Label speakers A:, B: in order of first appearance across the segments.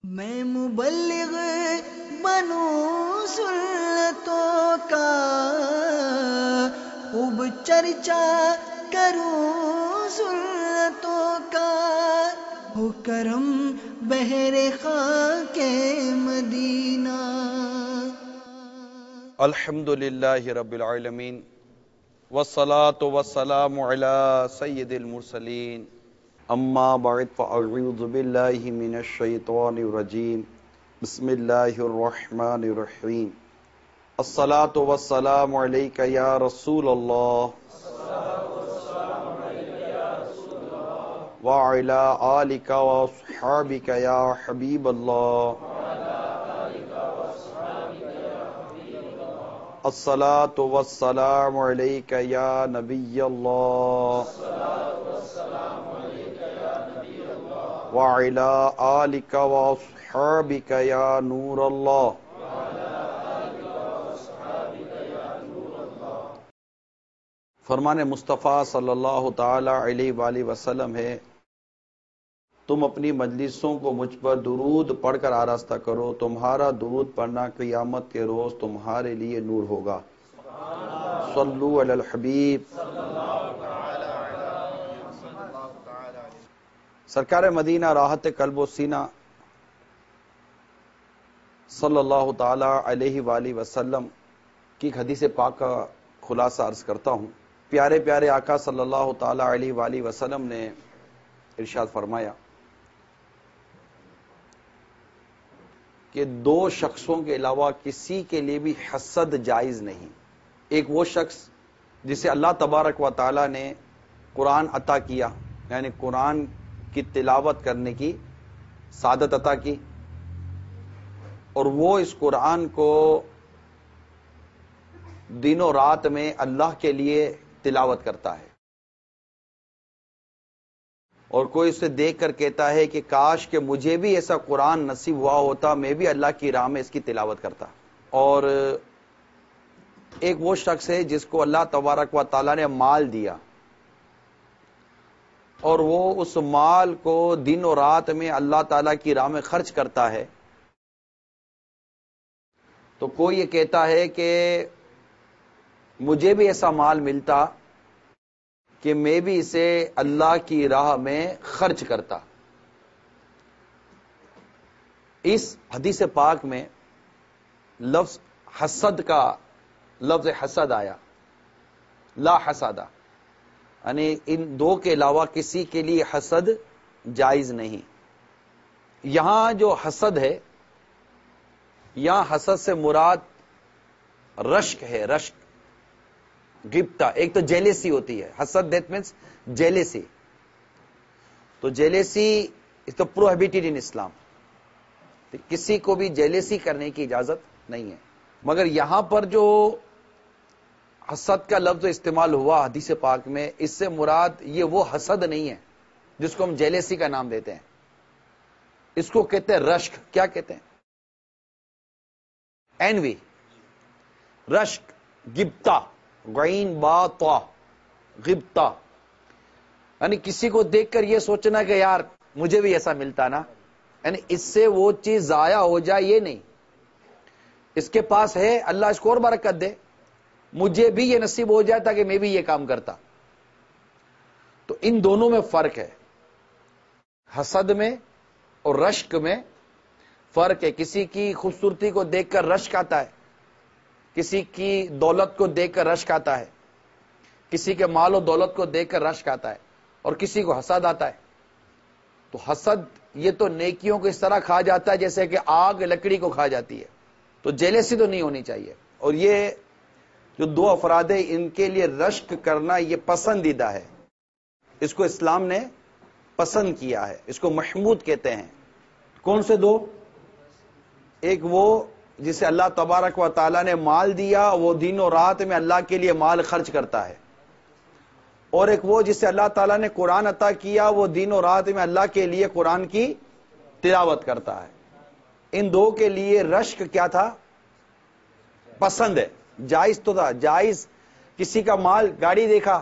A: میں مبلغ بنوں سنتوں کا، خوب چرچا کروں سنتوں کا، ہو کرم بہر خاک مدینہ۔
B: الحمدللہ رب العالمین والصلاة والسلام علی سید المرسلین، اما بعد فاعوذ باللہ من الشیطان الرجیم، بسم اللہ الرحمن الرحیم۔ الصلاة والسلام علیک یا رسول اللہ وعلی آلک واصحابک یا حبیب اللہ۔ الصلاة والسلام علیک یا نبی اللہ وعلی آلک واصحابک یا نور اللہ۔ فرمان مصطفیٰ صلی اللہ تعالی علیہ وآلہ وسلم ہے، تم اپنی مجلسوں کو مجھ پر درود پڑھ کر آراستہ کرو، تمہارا درود پڑھنا قیامت کے روز تمہارے لیے نور ہوگا۔ صلو علی الحبیب۔ سرکار مدینہ راحت قلب و سینہ صلی اللہ تعالی علیہ وآلہ وسلم کی ایک حدیث پاک کا خلاصہ عرض کرتا ہوں۔ پیارے پیارے آقا صلی اللہ تعالی علیہ وآلہ وسلم نے ارشاد فرمایا کہ دو شخصوں کے علاوہ کسی کے لیے بھی حسد جائز نہیں۔ ایک وہ شخص جسے اللہ تبارک و تعالی نے قرآن عطا کیا، یعنی قرآن کی تلاوت کرنے کی سعادت عطا کی، اور وہ اس قرآن کو دن و رات میں اللہ کے لیے تلاوت کرتا ہے، اور کوئی اسے دیکھ کر کہتا ہے کہ کاش کہ مجھے بھی ایسا قرآن نصیب ہوا ہوتا، میں بھی اللہ کی راہ میں اس کی تلاوت کرتا۔ اور ایک وہ شخص ہے جس کو اللہ تبارک و تعالیٰ نے مال دیا، اور وہ اس مال کو دن و رات میں اللہ تعالیٰ کی راہ میں خرچ کرتا ہے۔ تو کوئی یہ کہتا ہے کہ مجھے بھی ایسا مال ملتا کہ میں بھی اسے اللہ کی راہ میں خرچ کرتا۔ اس حدیث پاک میں لفظ حسد کا لفظ حسد آیا، لا حسدہ، یعنی ان دو کے علاوہ کسی کے لیے حسد جائز نہیں۔ یہاں جو حسد ہے، یہاں حسد سے مراد رشک ہے، رشک، غبطہ۔ ایک تو جیلیسی ہوتی ہے، حسد دیٹ مینس جیلیسی۔ تو جیلیسی اس تو پروہیبٹڈ ان اسلام، کسی کو بھی جیلیسی کرنے کی اجازت نہیں ہے۔ مگر یہاں پر جو حسد کا لفظ استعمال ہوا حدیث پاک میں، اس سے مراد یہ وہ حسد نہیں ہے جس کو ہم جیلیسی کا نام دیتے ہیں، اس کو کہتے ہیں رشک۔ کیا کہتے ہیں؟ اینوی، رشک، غبطہ، غین با طا، غبطہ، یعنی کسی کو دیکھ کر یہ سوچنا کہ یار مجھے بھی ایسا ملتا نا، یعنی اس سے وہ چیز ضائع ہو جائے، یہ نہیں، اس کے پاس ہے اللہ اس کو اور برکت دے، مجھے بھی یہ نصیب ہو جائے تاکہ میں بھی یہ کام کرتا۔ تو ان دونوں میں فرق ہے، حسد میں اور رشک میں فرق ہے۔ کسی کی خوبصورتی کو دیکھ کر رشک آتا ہے، کسی کی دولت کو دیکھ کر رشک آتا ہے، کسی کے مال و دولت کو دیکھ کر رشک آتا ہے، اور کسی کو حسد آتا ہے۔ تو حسد یہ تو نیکیوں کو اس طرح کھا جاتا ہے جیسے کہ آگ لکڑی کو کھا جاتی ہے۔ تو جیلیسی تو نہیں ہونی چاہیے۔ اور یہ جو دو افراد ہیں، ان کے لیے رشک کرنا یہ پسندیدہ ہے، اس کو اسلام نے پسند کیا ہے، اس کو محمود کہتے ہیں۔ کون سے دو؟ ایک وہ جسے اللہ تبارک و تعالیٰ نے مال دیا، وہ دن و رات میں اللہ کے لیے مال خرچ کرتا ہے، اور ایک وہ جسے اللہ تعالیٰ نے قرآن عطا کیا، وہ دن و رات میں اللہ کے لیے قرآن کی تلاوت کرتا ہے۔ ان دو کے لیے رشک کیا تھا؟ پسند ہے، جائز تو تھا، جائز۔ کسی کا مال، گاڑی دیکھا،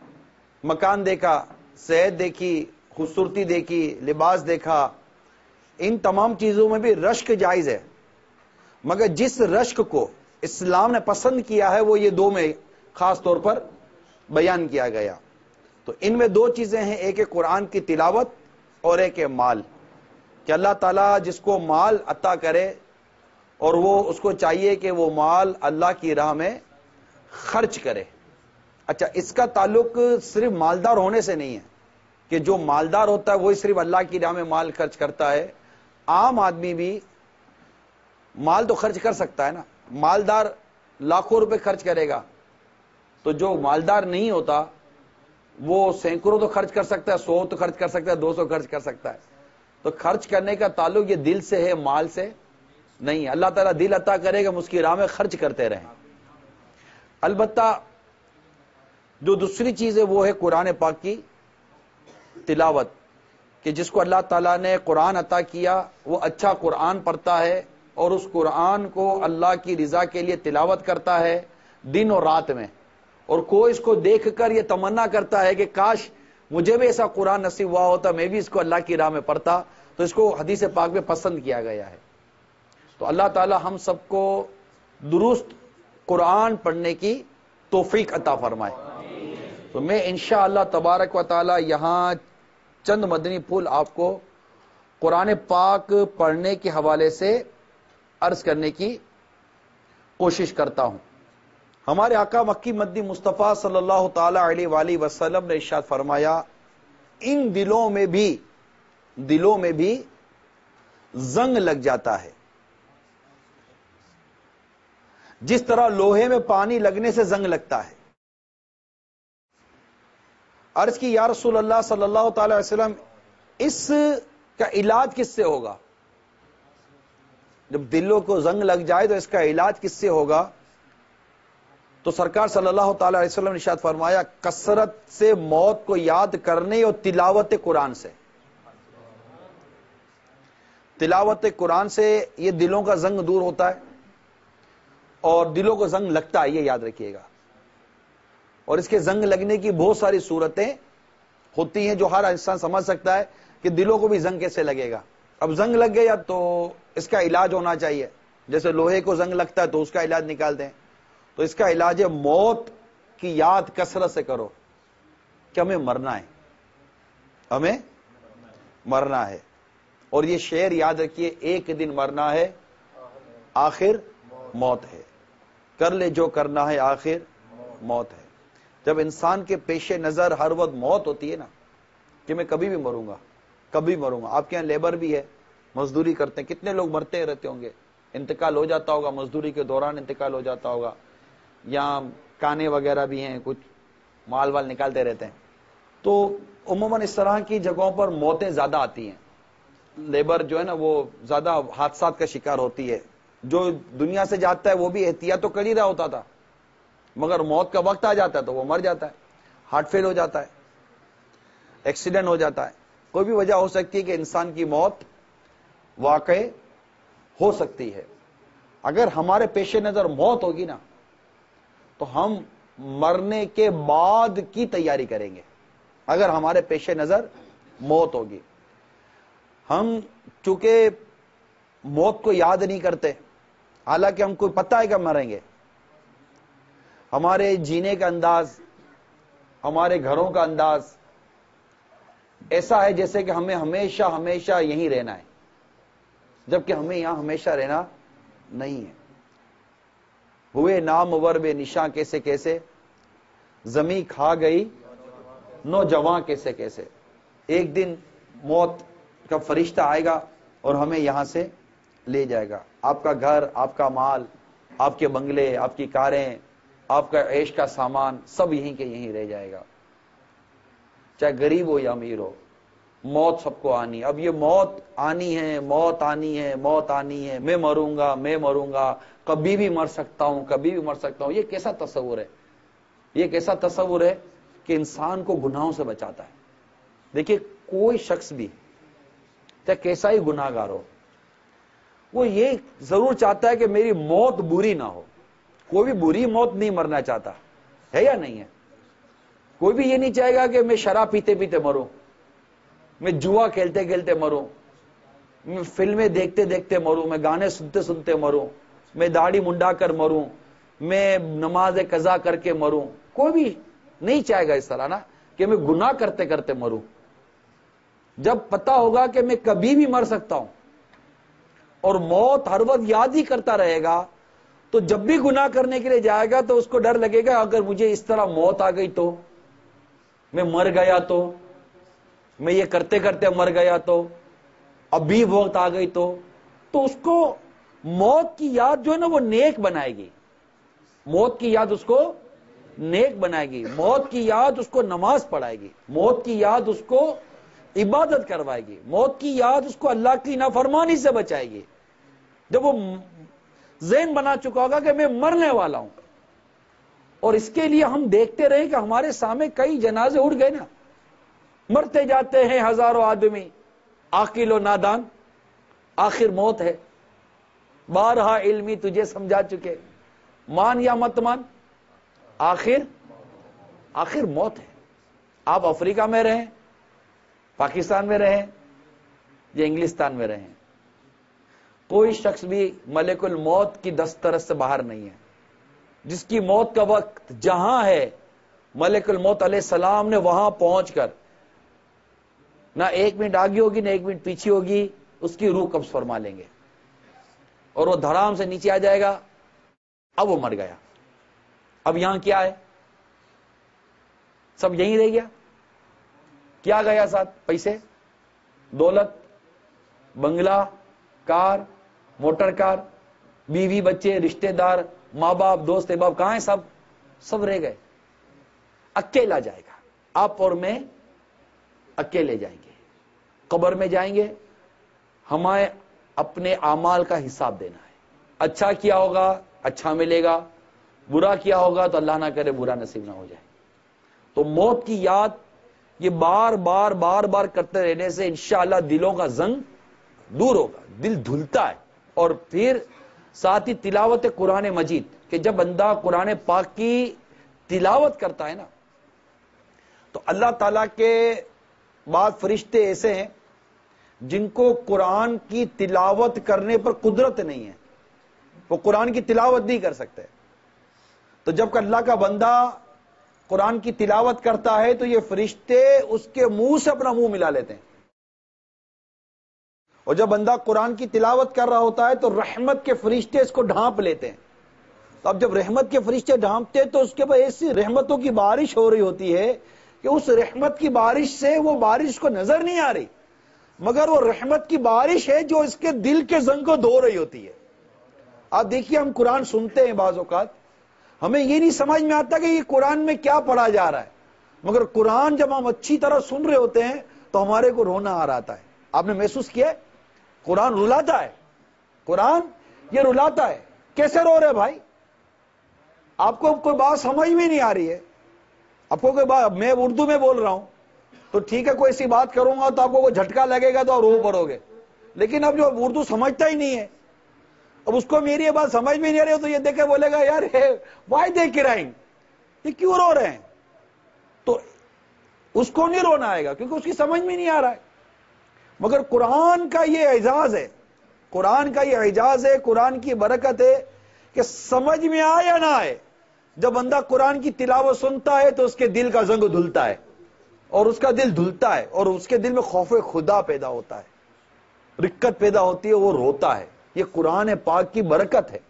B: مکان دیکھا، صحت دیکھی، خوبصورتی دیکھی، لباس دیکھا، ان تمام چیزوں میں بھی رشک جائز ہے، مگر جس رشک کو اسلام نے پسند کیا ہے وہ یہ دو میں خاص طور پر بیان کیا گیا۔ تو ان میں دو چیزیں ہیں، ایک ہے قرآن کی تلاوت اور ایک ہے مال، کہ اللہ تعالیٰ جس کو مال عطا کرے اور وہ اس کو چاہیے کہ وہ مال اللہ کی راہ میں خرچ کرے۔ اچھا، اس کا تعلق صرف مالدار ہونے سے نہیں ہے کہ جو مالدار ہوتا ہے وہی صرف اللہ کی راہ میں مال خرچ کرتا ہے، عام آدمی بھی مال تو خرچ کر سکتا ہے نا۔ مالدار لاکھوں روپے خرچ کرے گا، تو جو مالدار نہیں ہوتا وہ سینکڑوں تو خرچ کر سکتا ہے، 100 تو خرچ کر سکتا ہے، 200 خرچ کر سکتا ہے۔ تو خرچ کرنے کا تعلق یہ دل سے ہے، مال سے نہیں۔ اللہ تعالیٰ دل عطا کرے گا، ہم اس کی راہ میں خرچ کرتے رہیں۔ البتہ جو دوسری چیز ہے وہ ہے قرآن پاک کی تلاوت، کہ جس کو اللہ تعالیٰ نے قرآن عطا کیا وہ اچھا قرآن پڑھتا ہے اور اس قرآن کو اللہ کی رضا کے لیے تلاوت کرتا ہے دن اور رات میں، اور کوئی اس کو دیکھ کر یہ تمنا کرتا ہے کہ کاش مجھے بھی ایسا قرآن نصیب ہوا ہوتا، میں بھی اس کو اللہ کی راہ میں پڑھتا، تو اس کو حدیث پاک میں پسند کیا گیا ہے۔ تو اللہ تعالی ہم سب کو درست قرآن پڑھنے کی توفیق عطا فرمائے۔ تو میں انشاءاللہ تبارک و تعالی یہاں چند مدنی پھول آپ کو قرآن پاک پڑھنے کے حوالے سے عرض کرنے کی کوشش کرتا ہوں۔ ہمارے آقا مکی مدنی مصطفیٰ صلی اللہ تعالی علیہ وآلہ وسلم نے ارشاد فرمایا، ان دلوں میں بھی زنگ لگ جاتا ہے، جس طرح لوہے میں پانی لگنے سے زنگ لگتا ہے۔ عرض کی یا رسول اللہ صلی اللہ تعالی علیہ وسلم، اس کا علاج کس سے ہوگا؟ جب دلوں کو زنگ لگ جائے تو اس کا علاج کس سے ہوگا؟ تو سرکار صلی اللہ تعالی علیہ وسلم نے ارشاد فرمایا، کثرت سے موت کو یاد کرنے اور تلاوت قرآن سے۔ تلاوت قرآن سے یہ دلوں کا زنگ دور ہوتا ہے اور دلوں کو زنگ لگتا ہے، یہ یاد رکھیے گا۔ اور اس کے زنگ لگنے کی بہت ساری صورتیں ہوتی ہیں جو ہر انسان سمجھ سکتا ہے کہ دلوں کو بھی زنگ کیسے لگے گا۔ اب زنگ لگ گیا تو اس کا علاج ہونا چاہیے، جیسے لوہے کو زنگ لگتا ہے تو اس کا علاج نکال دیں، تو اس کا علاج ہے موت کی یاد کثرت سے کرو کہ ہمیں مرنا ہے، ہمیں مرنا ہے۔ اور یہ شعر یاد رکھیے، ایک دن مرنا ہے آخر موت ہے، کر لے جو کرنا ہے آخر موت ہے۔ جب انسان کے پیش نظر ہر وقت موت ہوتی ہے نا، کہ میں کبھی بھی مروں گا، کبھی مروں گا۔ آپ کے یہاں لیبر بھی ہے، مزدوری کرتے ہیں، کتنے لوگ مرتے رہتے ہوں گے، انتقال ہو جاتا ہوگا، مزدوری کے دوران انتقال ہو جاتا ہوگا، یا کانے وغیرہ بھی ہیں، کچھ مال وال نکالتے رہتے ہیں۔ تو عموماً اس طرح کی جگہوں پر موتیں زیادہ آتی ہیں، لیبر جو ہے نا وہ زیادہ حادثات کا شکار ہوتی ہے۔ جو دنیا سے جاتا ہے وہ بھی احتیاط تو کر ہی رہا ہوتا تھا، مگر موت کا وقت آ جاتا ہے تو وہ مر جاتا ہے، ہارٹ فیل ہو جاتا ہے، ایکسیڈنٹ ہو جاتا ہے، کوئی بھی وجہ ہو سکتی ہے کہ انسان کی موت واقع ہو سکتی ہے۔ اگر ہمارے پیش نظر موت ہوگی نا تو ہم مرنے کے بعد کی تیاری کریں گے۔ اگر ہمارے پیش نظر موت ہوگی، ہم چونکہ موت کو یاد نہیں کرتے، حالانکہ ہم کو پتہ ہے کہ مریں گے۔ ہمارے جینے کا انداز، ہمارے گھروں کا انداز ایسا ہے جیسے کہ ہمیں ہمیشہ ہمیشہ یہیں رہنا ہے، جبکہ ہمیں یہاں ہمیشہ رہنا نہیں ہے۔ ہوئے نامور بے نشاں کیسے کیسے، زمیں کھا گئی نوجوان کیسے کیسے۔ ایک دن موت کا فرشتہ آئے گا اور ہمیں یہاں سے لے جائے گا۔ آپ کا گھر، آپ کا مال، آپ کے بنگلے، آپ کی کاریں، آپ کا عیش کا سامان سب یہیں کے یہیں رہ جائے گا، چاہے غریب ہو یا امیر ہو، موت سب کو آنی۔ اب یہ موت آنی ہے، موت آنی ہے، موت آنی ہے، میں مروں گا، میں مروں گا، کبھی بھی مر سکتا ہوں، کبھی بھی مر سکتا ہوں۔ یہ کیسا تصور ہے؟ یہ کیسا تصور ہے کہ انسان کو گناہوں سے بچاتا ہے؟ دیکھیے، کوئی شخص بھی چاہے کیسا ہی گناہ گار ہو، وہ یہ ضرور چاہتا ہے کہ میری موت بری نہ ہو۔ کوئی بھی بری موت نہیں مرنا چاہتا ہے، یا نہیں ہے؟ کوئی بھی یہ نہیں چاہے گا کہ میں شراب پیتے پیتے مروں، میں جوا کھیلتے کھیلتے مروں، میں فلمیں دیکھتے دیکھتے مروں، میں گانے سنتے سنتے مروں، میں داڑھی منڈا کر مروں، میں نماز قضا کر کے مروں. کوئی بھی نہیں چاہے گا اس طرح نا کہ میں گناہ کرتے کرتے مروں. جب پتا ہوگا کہ میں کبھی بھی مر سکتا ہوں اور موت ہر وقت یاد ہی کرتا رہے گا، تو جب بھی گناہ کرنے کے لیے جائے گا تو اس کو ڈر لگے گا اگر مجھے اس طرح موت آ گئی تو، میں مر گیا تو، میں یہ کرتے کرتے مر گیا تو، ابھی وقت آ گئی تو اس کو موت کی یاد جو ہے نا وہ نیک بنائے گی. موت کی یاد اس کو نیک بنائے گی. موت کی یاد اس کو نماز پڑھائے گی. موت کی یاد اس کو عبادت کروائے گی. موت کی یاد اس کو اللہ کی نافرمانی سے بچائے گی. جب وہ ذہن بنا چکا ہوگا کہ میں مرنے والا ہوں. اور اس کے لیے ہم دیکھتے رہے کہ ہمارے سامنے کئی جنازے اٹھ گئے نا، مرتے جاتے ہیں ہزاروں آدمی، عاقل و نادان، آخر موت ہے. بارہا علمی تجھے سمجھا چکے، مان یا مت مان، آخر موت ہے. آپ افریقہ میں رہیں، پاکستان میں رہیں یا انگلستان میں رہیں، کوئی شخص بھی ملک الموت کی دسترس سے باہر نہیں ہے. جس کی موت کا وقت جہاں ہے، ملک الموت علیہ السلام نے وہاں پہنچ کر نہ 1 منٹ آگے ہوگی نہ 1 منٹ پیچھے ہوگی، اس کی روح قبض فرما لیں گے اور وہ دھڑام سے نیچے آ جائے گا. اب وہ مر گیا. اب یہاں کیا ہے؟ سب یہیں رہ گیا. کیا گیا ساتھ؟ پیسے، دولت، بنگلہ، کار، موٹر کار، بیوی، بچے، رشتہ دار، ماں باپ، دوست احباب، کہاں ہیں؟ سب رہ گئے. اکیلا جائے گا. آپ اور میں اکیلے جائیں گے. قبر میں جائیں گے، ہمیں اپنے اعمال کا حساب دینا ہے. اچھا کیا ہوگا اچھا ملے گا، برا کیا ہوگا تو اللہ نہ کرے برا نصیب نہ ہو جائے. تو موت کی یاد یہ بار بار کرتے رہنے سے انشاءاللہ دلوں کا زنگ دور ہوگا، دل دھلتا ہے. اور پھر ساتھ ہی تلاوت قرآن مجید، کہ جب بندہ قرآن پاک کی تلاوت کرتا ہے نا تو اللہ تعالیٰ کے بعض فرشتے ایسے ہیں جن کو قرآن کی تلاوت کرنے پر قدرت نہیں ہے، وہ قرآن کی تلاوت نہیں کر سکتے. تو جب اللہ کا بندہ قرآن کی تلاوت کرتا ہے تو یہ فرشتے اس کے منہ سے اپنا منہ ملا لیتے ہیں. اور جب بندہ قرآن کی تلاوت کر رہا ہوتا ہے تو رحمت کے فرشتے اس کو ڈھانپ لیتے ہیں. تو اب جب رحمت کے فرشتے ڈھانپتے ہیں تو اس کے بعد ایسی رحمتوں کی بارش ہو رہی ہوتی ہے کہ اس رحمت کی بارش سے وہ بارش کو نظر نہیں آ رہی، مگر وہ رحمت کی بارش ہے جو اس کے دل کے زنگ کو دھو رہی ہوتی ہے. آپ دیکھیے، ہم قرآن سنتے ہیں، بعض اوقات ہمیں یہ نہیں سمجھ میں آتا کہ یہ قرآن میں کیا پڑھا جا رہا ہے، مگر قرآن جب ہم اچھی طرح سن رہے ہوتے ہیں تو ہمارے کو رونا آ رہا ہے. آپ نے محسوس کیا ہے؟ قرآن رلاتا ہے. قرآن یہ رلاتا ہے. کیسے رو رہے بھائی؟ آپ کو کوئی بات سمجھ میں نہیں آ رہی ہے، آپ کو کوئی بات، میں اردو میں بول رہا ہوں تو ٹھیک ہے، کوئی ایسی بات کروں گا تو آپ کو کوئی جھٹکا لگے گا تو آپ رو پڑو گے. لیکن اب جو اردو سمجھتا ہی نہیں ہے، اب اس کو میری یہ بات سمجھ میں نہیں آ رہی تو یہ دیکھ کے بولے گا یار وائی دے کرائنگ، یہ کیوں رو رہے ہیں؟ تو اس کو نہیں رونا آئے گا کیونکہ اس کی سمجھ میں نہیں آ رہا ہے. مگر قرآن کا یہ اعزاز ہے، قرآن کا یہ اعزاز ہے، قرآن کی برکت ہے کہ سمجھ میں آئے یا نہ آئے، جب بندہ قرآن کی تلاوت سنتا ہے تو اس کے دل کا زنگ دھلتا ہے اور اس کا دل دھلتا ہے اور اس کے دل میں خوف خدا پیدا ہوتا ہے، رقت پیدا ہوتی ہے، وہ روتا ہے. یہ قرآن پاک کی برکت ہے.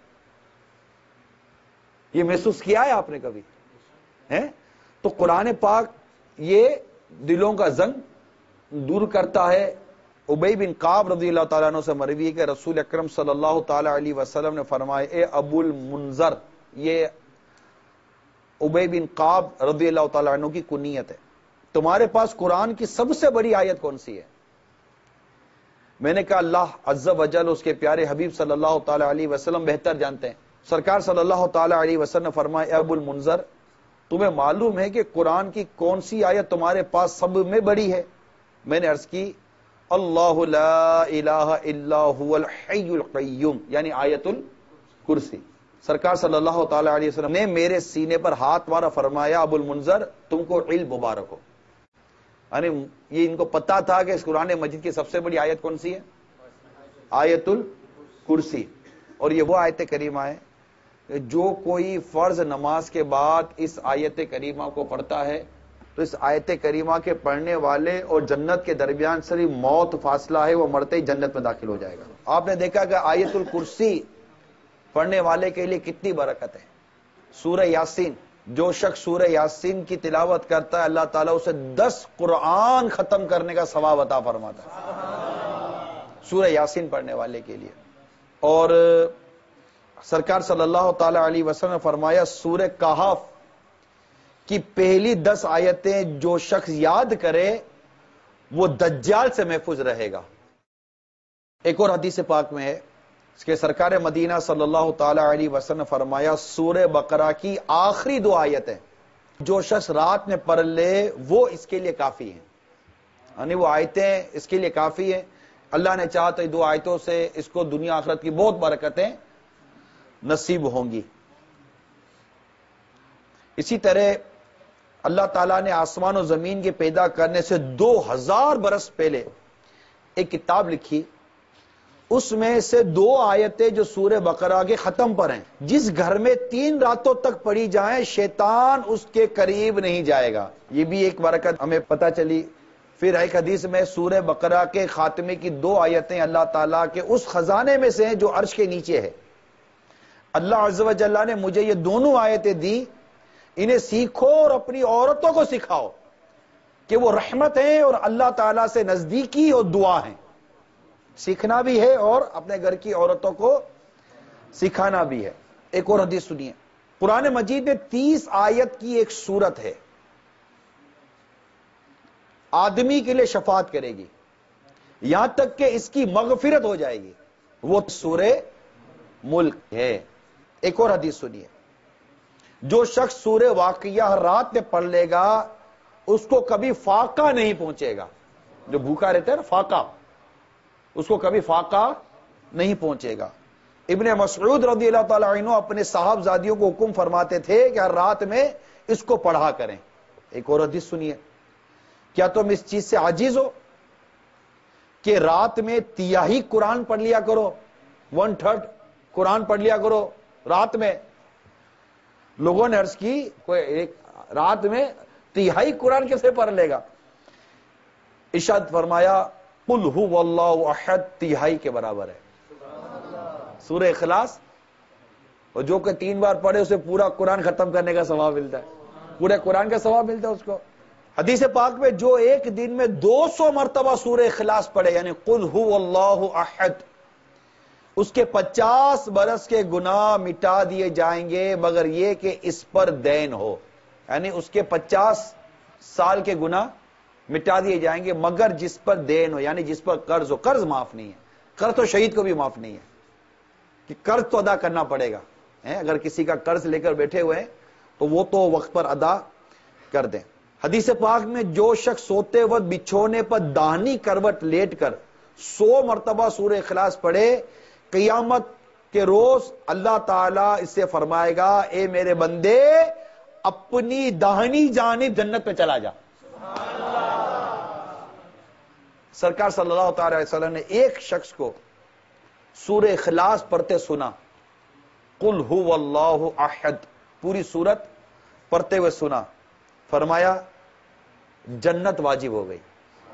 B: یہ محسوس کیا ہے آپ نے کبھی؟ تو قرآن پاک یہ دلوں کا زنگ دور کرتا ہے. ابی بن کعب رضی اللہ تعالیٰ عنہ سے مروی ہے کہ رسول اکرم صلی اللہ تعالیٰ علیہ وسلم نے فرمایا، اے ابو المنذر، یہ ابی بن کعب رضی اللہ تعالیٰ عنہ کی کنیت ہے، تمہارے پاس قرآن کی سب سے بڑی آیت کون سی ہے؟ میں نے کہا اللہ عز و جل اس کے پیارے حبیب صلی اللہ تعالیٰ علیہ وسلم بہتر جانتے ہیں. سرکار صلی اللہ تعالیٰ علیہ وسلم نے فرمایا، اے ابو المنذر، تمہیں معلوم ہے کہ قرآن کی کون سی آیت تمہارے پاس سب میں بڑی ہے؟ میں نے عرض کی، اللہ لا الہ الا هو الحی القیوم، یعنی آیت الکرسی. سرکار صلی اللہ تعالیٰ علیہ وسلم نے میرے سینے پر ہاتھ مارا، فرمایا ابو المنذر تم کو علم مبارک ہو. یعنی یہ ان کو پتا تھا کہ اس قرآن مجید کی سب سے بڑی آیت کون سی ہے؟ آیت الکرسی. اور یہ وہ آیت کریمہ ہے جو کوئی فرض نماز کے بعد اس آیت کریمہ کو پڑھتا ہے تو اس آیت کریمہ کے پڑھنے والے اور جنت کے درمیان صرف موت فاصلہ ہے، وہ مرتے ہی جنت میں داخل ہو جائے گا. آپ نے دیکھا کہ آیت الکرسی پڑھنے والے کے لیے کتنی برکت ہے. سورہ یاسین، جو شخص سورہ یاسین کی تلاوت کرتا ہے اللہ تعالیٰ اسے 10 قرآن ختم کرنے کا ثواب عطا فرماتا ہے سورہ یاسین پڑھنے والے کے لیے. اور سرکار صلی اللہ تعالی علیہ وسلم نے فرمایا سورہ کہف کی پہلی 10 آیتیں جو شخص یاد کرے وہ دجال سے محفوظ رہے گا. ایک اور حدیث پاک میں ہے اس کے سرکار مدینہ صلی اللہ تعالی علیہ وسلم نے فرمایا سورہ بقرہ کی آخری 2 آیتیں جو شخص رات میں پڑھ لے وہ اس کے لیے کافی ہیں. یعنی وہ آیتیں اس کے لیے کافی ہیں. اللہ نے چاہا تو 2 آیتوں سے اس کو دنیا آخرت کی بہت برکتیں نصیب ہوں گی. اسی طرح اللہ تعالیٰ نے آسمان و زمین کے پیدا کرنے سے 2000 برس پہلے ایک کتاب لکھی. اس میں سے 2 آیتیں جو سورہ بقرہ کے ختم پر ہیں، جس گھر میں 3 راتوں تک پڑھی جائیں شیطان اس کے قریب نہیں جائے گا. یہ بھی ایک برکت ہمیں پتہ چلی. پھر ایک حدیث میں سورہ بقرہ کے خاتمے کی 2 آیتیں اللہ تعالیٰ کے اس خزانے میں سے ہیں جو عرش کے نیچے ہے. اللہ عز و جل نے مجھے یہ دونوں آیتیں دی، انہیں سیکھو اور اپنی عورتوں کو سکھاؤ کہ وہ رحمت ہیں اور اللہ تعالیٰ سے نزدیکی اور دعا ہیں. سیکھنا بھی ہے اور اپنے گھر کی عورتوں کو سکھانا بھی ہے. ایک اور حدیث سنیے. قرآن مجید میں 30 آیت کی ایک سورت ہے، آدمی کے لیے شفاعت کرے گی یہاں تک کہ اس کی مغفرت ہو جائے گی. وہ سورہ ملک ہے. ایک اور حدیث سنیے. جو شخص سورہ واقعہ ہر رات میں پڑھ لے گا اس کو کبھی فاقہ نہیں پہنچے گا. جو بھوکا رہتا ہے نا فاقہ، اس کو کبھی فاقہ نہیں پہنچے گا. ابن مسعود رضی اللہ تعالی عنہ اپنے صاحبزادیوں کو حکم فرماتے تھے کہ ہر رات میں اس کو پڑھا کریں. ایک اور حدیث سنیے. کیا تم اس چیز سے عاجز ہو کہ رات میں 1/3 قرآن پڑھ لیا کرو، 1/3 قرآن پڑھ لیا کرو رات میں؟ لوگوں نے عرض کی کوئی ایک رات میں 1/3 قرآن کیسے پڑھ لے گا؟ ارشاد فرمایا قل هو اللہ احد 1/3 کے برابر ہے. سورہ اخلاص، اور جو کہ 3 بار پڑھے اسے پورا قرآن ختم کرنے کا ثواب ملتا ہے، پورے قرآن کا ثواب ملتا ہے اس کو. حدیث پاک میں جو ایک دن میں 200 مرتبہ سورہ اخلاص پڑھے یعنی قل هو اللہ احد، اس کے 50 برس کے گناہ مٹا دیے جائیں گے مگر یہ کہ اس پر دین ہو. یعنی اس کے 50 سال کے گناہ مٹا دیے جائیں گے مگر جس پر دین ہو، یعنی جس پر قرض ہو. قرض معاف نہیں ہے، قرض تو شہید کو بھی معاف نہیں ہے کہ قرض تو ادا کرنا پڑے گا. اگر کسی کا قرض لے کر بیٹھے ہوئے ہیں تو وہ تو وقت پر ادا کر دیں. حدیث پاک میں جو شخص سوتے وقت بچھونے پر داہنی کروٹ لیٹ کر 100 مرتبہ سورہ اخلاص پڑھے قیامت کے روز اللہ تعالیٰ اس سے فرمائے گا اے میرے بندے اپنی داہنی جانب جنت میں چلا جا. سرکار صلی اللہ تعالی علیہ وسلم نے ایک شخص کو سورہ اخلاص پڑھتے سنا، قل هو اللہ احد پوری سورت پڑھتے ہوئے سنا، فرمایا جنت واجب ہو گئی.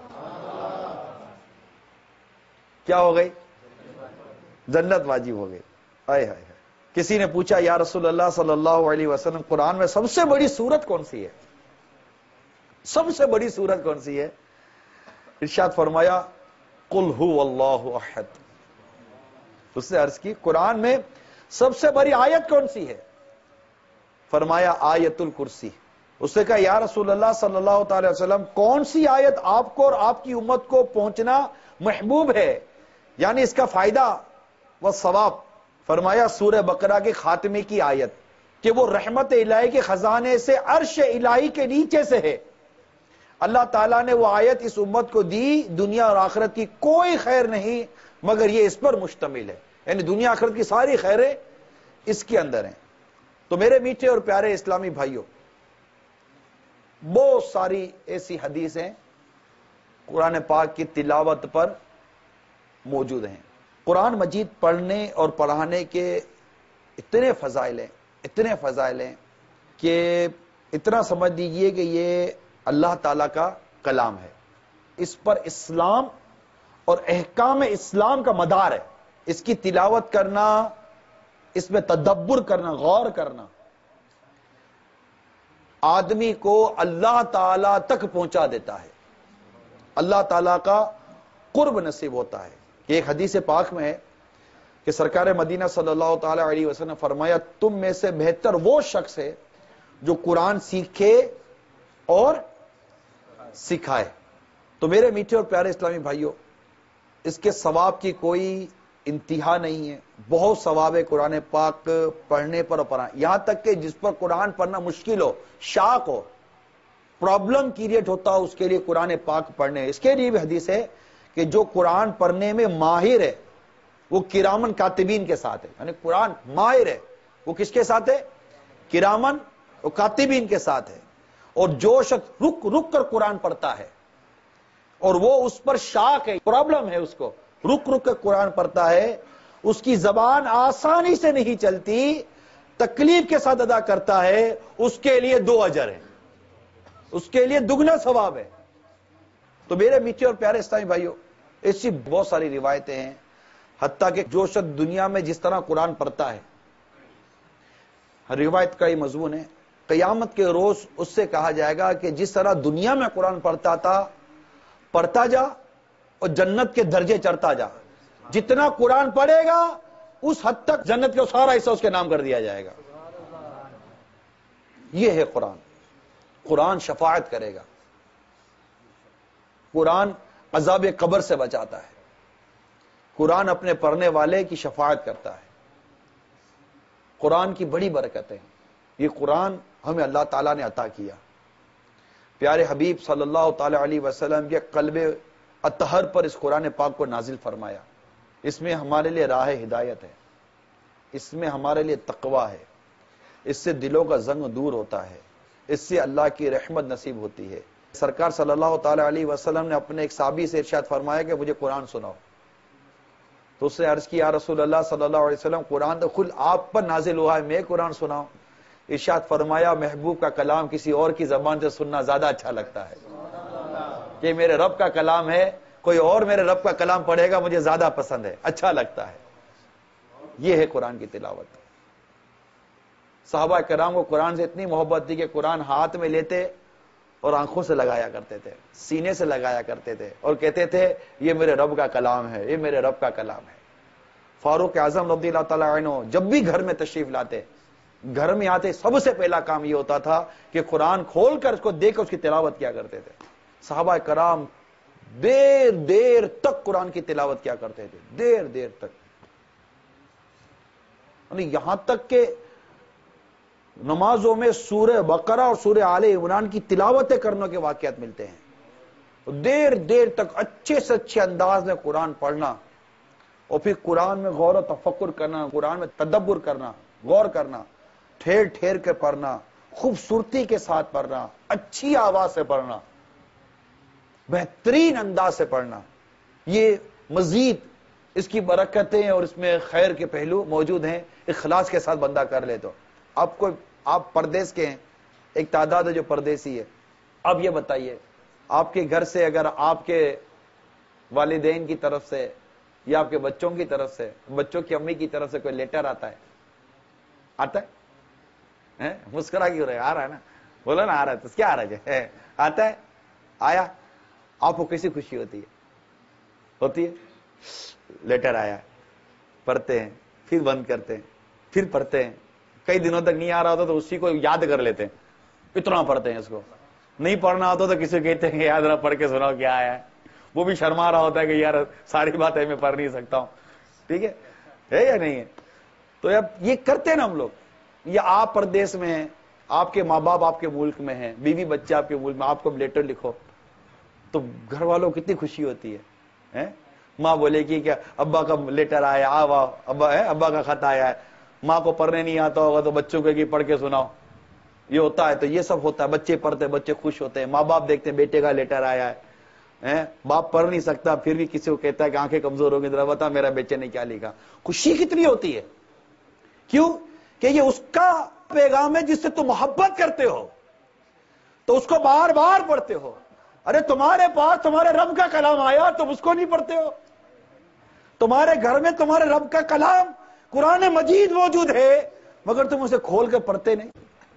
B: کیا ہو گئی؟ جنت واجب ہو گئی. آئے ہائے. کسی نے پوچھا یا رسول اللہ صلی اللہ علیہ وسلم قرآن میں سب سے بڑی سورت کون سی ہے؟ سب سے بڑی سورت کون سی ہے؟ ارشاد فرمایا قل هو اللہ احد. اس سے عرض کی قرآن میں سب سے بڑی آیت کون سی ہے؟ فرمایا آیت الکرسی. اس نے کہا یا رسول اللہ صلی اللہ تعالی وسلم کون سی آیت آپ کو اور آپ کی امت کو پہنچنا محبوب ہے، یعنی اس کا فائدہ و ثواب؟ فرمایا سورہ بقرہ کے خاتمے کی آیت کہ وہ رحمت الہی کے خزانے سے عرش الہی کے نیچے سے ہے. اللہ تعالیٰ نے وہ آیت اس امت کو دی، دنیا اور آخرت کی کوئی خیر نہیں مگر یہ اس پر مشتمل ہے، یعنی دنیا آخرت کی ساری خیریں اس کے اندر ہیں. تو میرے میٹھے اور پیارے اسلامی بھائیوں، بہت ساری ایسی حدیثیں قرآن پاک کی تلاوت پر موجود ہیں. قرآن مجید پڑھنے اور پڑھانے کے اتنے فضائل ہیں کہ اتنا سمجھ لیجئے کہ یہ اللہ تعالی کا کلام ہے. اس پر اسلام اور احکام اسلام کا مدار ہے. اس کی تلاوت کرنا، اس میں تدبر کرنا، غور کرنا، آدمی کو اللہ تعالی تک پہنچا دیتا ہے، اللہ تعالی کا قرب نصیب ہوتا ہے. کہ ایک حدیث پاک میں ہے کہ سرکار مدینہ صلی اللہ تعالی علیہ وسلم نے فرمایا تم میں سے بہتر وہ شخص ہے جو قرآن سیکھے اور سکھائے. تو میرے میٹھے اور پیارے اسلامی بھائیوں، اس کے ثواب کی کوئی انتہا نہیں ہے. بہت ثواب ہے قرآن پاک پڑھنے پر اور پڑھانے. یہاں تک کہ جس پر قرآن پڑھنا مشکل ہو، شاق ہو، پرابلم کریٹ ہوتا ہو، اس کے لیے قرآن پاک پڑھنے. اس کے لیے بھی حدیث ہے کہ جو قرآن پڑھنے میں ماہر ہے وہ کرامن کاتبین کے ساتھ ہے. یعنی قرآن ماہر ہے وہ کس کے ساتھ ہے؟ کرامن و کاتبین کے ساتھ ہے. اور جو شخص رک رک کر قرآن پڑھتا ہے اور وہ اس پر شاق ہے، پرابلم ہے، اس کو رک رک کر قرآن پڑھتا ہے، اس کی زبان آسانی سے نہیں چلتی، تکلیف کے ساتھ ادا کرتا ہے، اس کے لیے 2 اجر ہیں، اس کے لیے دگنا ثواب ہے. تو میرے میٹھے اور پیارے اسلامی بھائیوں، ایسی بہت ساری روایتیں ہیں. حتیٰ کہ جو شخص دنیا میں جس طرح قرآن پڑھتا ہے، روایت کا یہ مضمون ہے، قیامت کے روز اس سے کہا جائے گا کہ جس طرح دنیا میں قرآن پڑھتا تھا، پڑھتا جا اور جنت کے درجے چڑھتا جا. جتنا قرآن پڑھے گا اس حد تک جنت کا سارا حصہ اس کے نام کر دیا جائے گا. یہ ہے قرآن. قرآن شفاعت کرے گا، قرآن عذاب قبر سے بچاتا ہے، قرآن اپنے پڑھنے والے کی شفاعت کرتا ہے. قرآن کی بڑی برکتیں، یہ قرآن ہمیں اللہ تعالیٰ نے عطا کیا. پیارے حبیب صلی اللہ تعالی علیہ وسلم کے قلب اطہر پر اس قرآن پاک کو نازل فرمایا. اس میں ہمارے لیے راہ ہدایت ہے، اس میں ہمارے لیے تقوی ہے، اس سے دلوں کا زنگ دور ہوتا ہے، اس سے اللہ کی رحمت نصیب ہوتی ہے. سرکار صلی اللہ تعالی علیہ وسلم نے اپنے ایک صحابی سے ارشاد فرمایا کہ مجھے قرآن سناؤ. تو اس نے عرض کی یا رسول اللہ صلی اللہ علیہ وسلم، قرآن تو خود آپ پر نازل ہوا ہے، میں قرآن سناؤں؟ ارشاد فرمایا محبوب کا کلام کسی اور کی زبان سے سننا زیادہ اچھا لگتا ہے. کہ میرے رب کا کلام ہے، کوئی اور میرے رب کا کلام پڑھے گا مجھے زیادہ پسند ہے، اچھا لگتا ہے. یہ ہے قرآن کی تلاوت. صحابہ کرام کو قرآن سے اتنی محبت تھی کہ قرآن ہاتھ میں لیتے اور آنکھوں سے لگایا کرتے تھے، سینے سے لگایا کرتے تھے اور کہتے تھے یہ میرے رب کا کلام ہے، یہ میرے رب کا کلام ہے. فاروق اعظم رضی اللہ تعالیٰ عنہ جب بھی گھر میں تشریف لاتے، گھر میں آتے سب سے پہلا کام یہ ہوتا تھا کہ قرآن کھول کر اس کو دیکھ کر اس کی تلاوت کیا کرتے تھے. صحابہ کرام دیر دیر تک قرآن کی تلاوت کیا کرتے تھے، دیر دیر تک. یہاں تک کہ نمازوں میں سورہ بقرہ اور سورہ آل عمران کی تلاوتیں کرنے کے واقعات ملتے ہیں. دیر دیر تک اچھے سے اچھے انداز میں قرآن پڑھنا اور پھر قرآن میں غور و تفکر کرنا، قرآن میں تدبر کرنا، غور کرنا، ٹھہر ٹھہر کے پڑھنا، خوبصورتی کے ساتھ پڑھنا، اچھی آواز سے پڑھنا، بہترین انداز سے پڑھنا. یہ مزید اس کی برکتیں اور اس میں خیر کے پہلو موجود ہیں. اخلاص کے ساتھ بندہ کر لے تو. آپ پردیس کے ہیں، ایک تعداد ہے جو پردیسی ہے. اب یہ بتائیے آپ کے گھر سے اگر آپ کے والدین کی طرف سے یا آپ کے بچوں کی طرف سے، بچوں کی امی کی طرف سے کوئی لیٹر آتا ہے؟ مسکرا کیوں رہے؟ آ رہا ہے نا، بولو نا آ رہا ہے. تو کیا آ رہا ہے؟ آتا ہے، آیا، آپ کو کیسی خوشی ہوتی ہے؟ لیٹر آیا، پڑھتے ہیں، پھر بند کرتے ہیں، پھر پڑھتے ہیں. کئی دنوں تک نہیں آ رہا ہوتا تو اسی کو یاد کر لیتے ہیں، اتنا پڑھتے ہیں. اس کو نہیں پڑھنا ہوتا تو کسی کہتے ہیں کہ یاد رہا پڑھ کے سناؤ کیا آیا ہے. وہ بھی شرما رہا ہوتا ہے کہ یار ساری باتیں میں پڑھ نہیں سکتا ہوں. ٹھیک ہے یا نہیں ہے؟ تو اب یہ کرتے ہیں نا ہم لوگ. یا آپ پردیس میں ہیں، آپ کے ماں باپ آپ کے ملک میں ہیں، بیوی بچے آپ کے ملک میں، آپ کو لیٹر لکھو تو گھر والوں کو کتنی خوشی ہوتی ہے. ماں بولے گی کہ ابا کا لیٹر آیا، ابا کا خط آیا ہے. ماں کو پڑھنے نہیں آتا ہوگا تو بچوں کو پڑھ کے سناؤ. یہ ہوتا ہے. تو یہ سب ہوتا ہے، بچے پڑھتے ہیں، بچے خوش ہوتے ہیں. ماں باپ دیکھتے ہیں بیٹے کا لیٹر آیا ہے باپ پڑھ نہیں سکتا پھر بھی کسی کو کہتا ہے کہ آنکھیں کمزور ہو گئی، ذرا بتا میرا بیٹے نے کیا لکھا. خوشی کتنی ہوتی ہے. کیوں؟ کہ یہ اس کا پیغام ہے جس سے تم محبت کرتے ہو تو اس کو بار بار پڑھتے ہو. ارے تمہارے پاس تمہارے رب کا کلام آیا تم اس کو نہیں پڑھتے ہو. تمہارے گھر میں تمہارے رب کا کلام قرآن مجید موجود ہے مگر تم اسے کھول کے پڑھتے نہیں.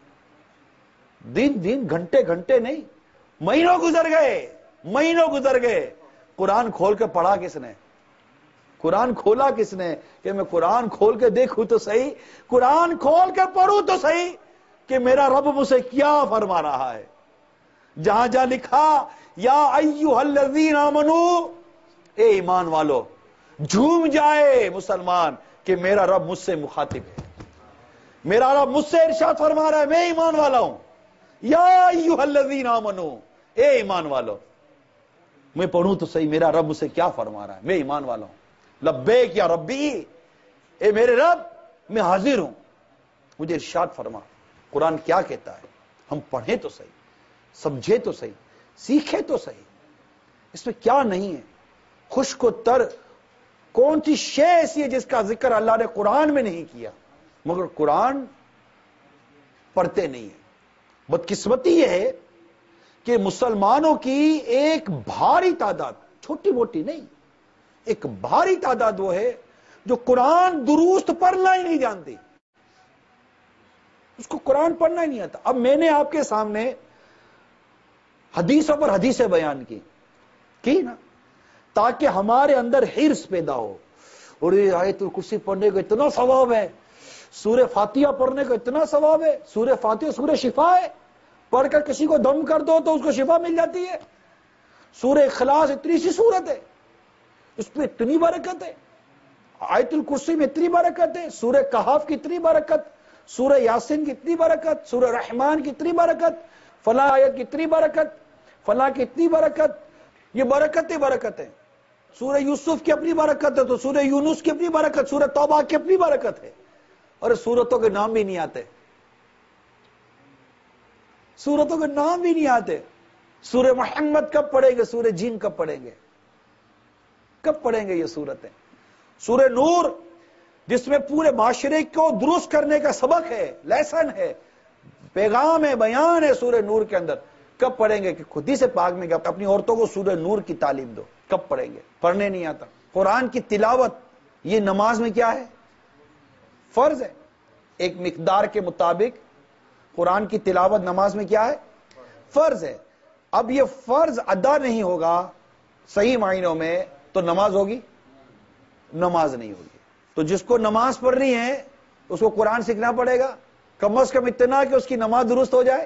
B: دن گھنٹے گھنٹے نہیں، مہینوں گزر گئے. قرآن کھول کے پڑھا کس نے؟ قرآن کھولا کس نے؟ کہ میں قرآن کھول کے دیکھوں تو صحیح، قرآن کھول کے پڑھوں تو صحیح کہ میرا رب مجھ سے کیا فرما رہا ہے. جہاں جہاں لکھا یا ایھا الذین آمنو، اے ایمان والو، جھوم جائے مسلمان کہ میرا رب مجھ سے مخاطب ہے، میرا رب مجھ سے ارشاد فرما رہا ہے، میں ایمان والا ہوں. یا ایھا الذین آمنو، اے ایمان والو، میں پڑھوں تو صحیح میرا رب مجھ سے کیا فرما رہا ہے، میں ایمان والا ہوں. لبیک یا ربی، اے میرے رب میں حاضر ہوں، مجھے ارشاد فرما. قرآن کیا کہتا ہے؟ ہم پڑھیں تو صحیح، سمجھے تو صحیح، سیکھے تو صحیح. اس میں کیا نہیں ہے؟ خشک و تر کون سی شے ایسی ہے جس کا ذکر اللہ نے قرآن میں نہیں کیا؟ مگر قرآن پڑھتے نہیں ہیں. بدقسمتی یہ ہے کہ مسلمانوں کی ایک بھاری تعداد، چھوٹی موٹی نہیں، ایک بھاری تعداد وہ ہے جو قرآن درست پڑھنا ہی نہیں جانتی. اس کو قرآن پڑھنا ہی نہیں آتا. اب میں نے آپ کے سامنے حدیثوں پر حدیثیں بیان کی نا، تاکہ ہمارے اندر حرص پیدا ہو. اور یہ آیت الکرسی پڑھنے کا اتنا ثواب ہے، سورہ فاتحہ پڑھنے کا اتنا ثواب ہے. سورہ فاتحہ سورہ شفا ہے، پڑھ کر کسی کو دم کر دو تو اس کو شفا مل جاتی ہے. سورہ اخلاص اتنی سی سورت ہے، اس میں اتنی برکت ہے. آیت الکرسی میں اتنی برکت ہے، سورہ کہف کی اتنی برکت، سورہ یاسین کی اتنی برکت، سورہ رحمان کی اتنی برکت، فلاں آیت کی اتنی برکت، فلاں کی اتنی برکت. یہ برکت ہی برکت ہے. سورہ یوسف کی اپنی برکت ہے تو سورہ یونس کی اپنی برکت، سورہ توبہ کی اپنی برکت ہے. اور سورتوں کے نام بھی نہیں آتے، سورتوں کے نام بھی نہیں آتے. سورہ محمد کب پڑھیں گے؟ سورہ جن کب پڑھیں گے؟ کب پڑھیں گے یہ سورتیں؟ سورہ نور جس میں پورے معاشرے کو درست کرنے کا سبق ہے، لیسن ہے، پیغام ہے، بیان ہے سورہ نور کے اندر، کب پڑھیں گے؟ کہ خود ہی سے پاک میں کہ اپنی عورتوں کو سورہ نور کی تعلیم دو. کب پڑھیں گے؟ پڑھنے نہیں آتا. قرآن کی تلاوت یہ نماز میں کیا ہے؟ فرض ہے. ایک مقدار کے مطابق قرآن کی تلاوت نماز میں کیا ہے؟ فرض ہے. اب یہ فرض ادا نہیں ہوگا صحیح معنوں میں تو نماز ہوگی؟ نماز نہیں ہوگی. تو جس کو نماز پڑھنی ہے اس کو قرآن سیکھنا پڑے گا، کم از کم اتنا کہ اس کی نماز درست ہو جائے.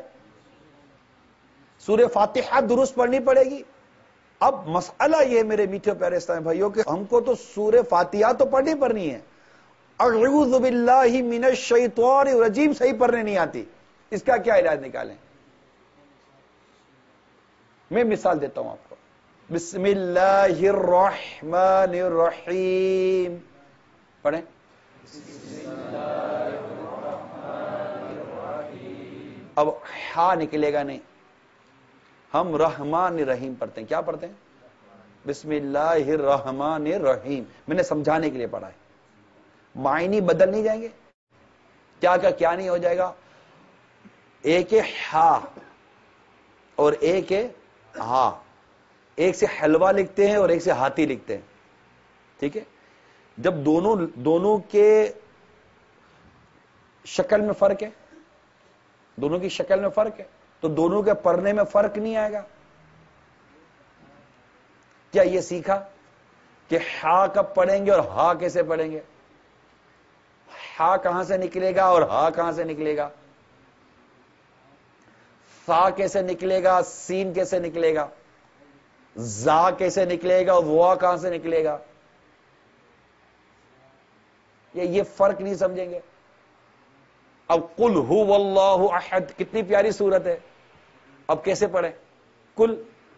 B: سورہ فاتحہ درست پڑھنی پڑے گی. اب مسئلہ یہ میرے میٹھے پیارے اسلامی بھائیوں کہ ہم کو تو سورہ فاتحہ تو پڑھنی ہے، اعوذ باللہ من الشیطان الرجیم صحیح پڑھنے نہیں آتی. اس کا کیا علاج نکالیں؟ میں مثال دیتا ہوں آپ کو. بسم اللہ الرحمن الرحیم پڑھیں. اب ہا نکلے گا نہیں، ہم رحمان الرحیم پڑھتے ہیں. کیا پڑھتے ہیں؟ بسم اللہ الرحمن الرحیم. میں نے سمجھانے کے لیے پڑھا ہے، معنی بدل نہیں جائیں گے. کیا نہیں ہو جائے گا؟ ایک ہے ہا اور ایک ہے ہا. ایک سے حلوہ لکھتے ہیں اور ایک سے ہاتھی لکھتے ہیں. ٹھیک ہے؟ جب دونوں کے شکل میں فرق ہے، دونوں کی شکل میں فرق ہے تو دونوں کے پڑھنے میں فرق نہیں آئے گا. کیا یہ سیکھا کہ ہا کب پڑھیں گے اور ہا کیسے پڑھیں گے؟ ہا کہاں سے نکلے گا اور ہا کہاں سے نکلے گا؟ سا کیسے نکلے گا؟ سین کیسے نکلے گا؟ زا کیسے نکلے گا؟ وا کہاں سے نکلے گا؟ یہ فرق نہیں سمجھیں گے. اب قل هو اللہ احد کتنی پیاری سورت ہے، اب کیسے پڑھیں؟ کل